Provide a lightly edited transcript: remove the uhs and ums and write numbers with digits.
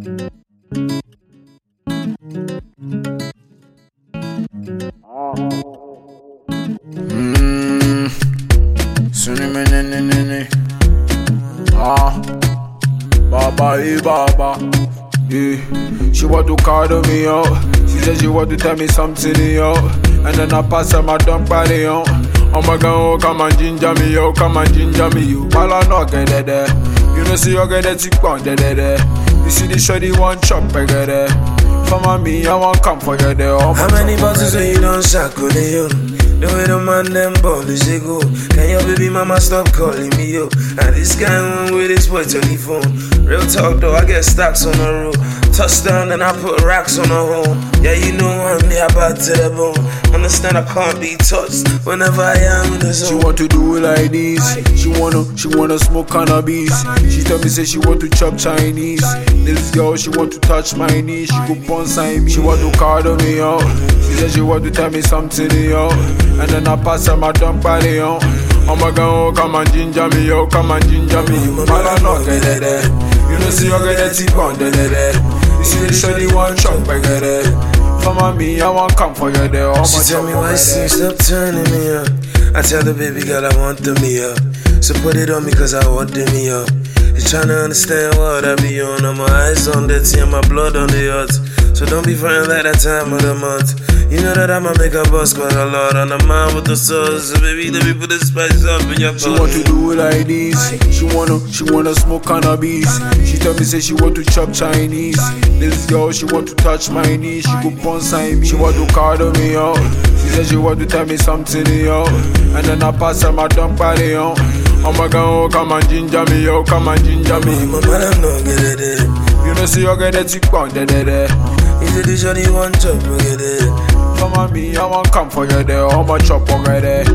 Suni Baba, Baba. Yeah. She want to cuddle me out. She said she want to tell me something, yo. And then I pass her my dumb body, yo. Oh my God, oh, come and ginger me, yo. Come and ginger me, yo. While I not get there. You know, see you get that tick on there. You see the shorty one chop, I get there. For me, I want come for you there. How many bottles when you don't shackle you? The way the man them ball is they go. Can your baby mama stop calling me yo? And this guy went with his boy telephone. Real talk though, I get stacks on the road. Touchdown and I put racks on the home. Yeah, you know I'm me about to the bone. Understand I can't be touched whenever I am in the zone. She want to do it like this. She wanna smoke cannabis. She tell me say she want to chop Chinese. This girl she want to touch my knee. She go bonsai me. She want to cuddle me yo. She said she want to tell me something yo. And then I pass her my dumb body yo. Oh my God, oh, come and ginger me yo. Come and ginger me. Man I not get there. You know see you get that tip on there. You see the shorty one chop I get it. For me, I want come for you there. She tell me why she stop turning me up. I tell the baby girl I want the me up. So put it on me cause I want the me up. You tryna understand what I be on. My eyes on the tea and my blood on the yacht. So don't be friends like that time of the month. You know that I'ma make a bust quite a lot. On the mind with the sauce. So baby, let me put the spice up in your She want to do it like this. She wanna smoke cannabis. She tell me say she want to chop Chinese. This girl she want to touch my knee. She go bonsai me. She want to cuddle me yo. She said she want to tell me something yo. And then I pass her my dumb body yo. Oh my God, oh, come and ginger me yo. Come and ginger me. My man I'm not get it. You know see you get that tick on there. You said the shorty one chop, get it. For me, I want come for you there. How much chop over there?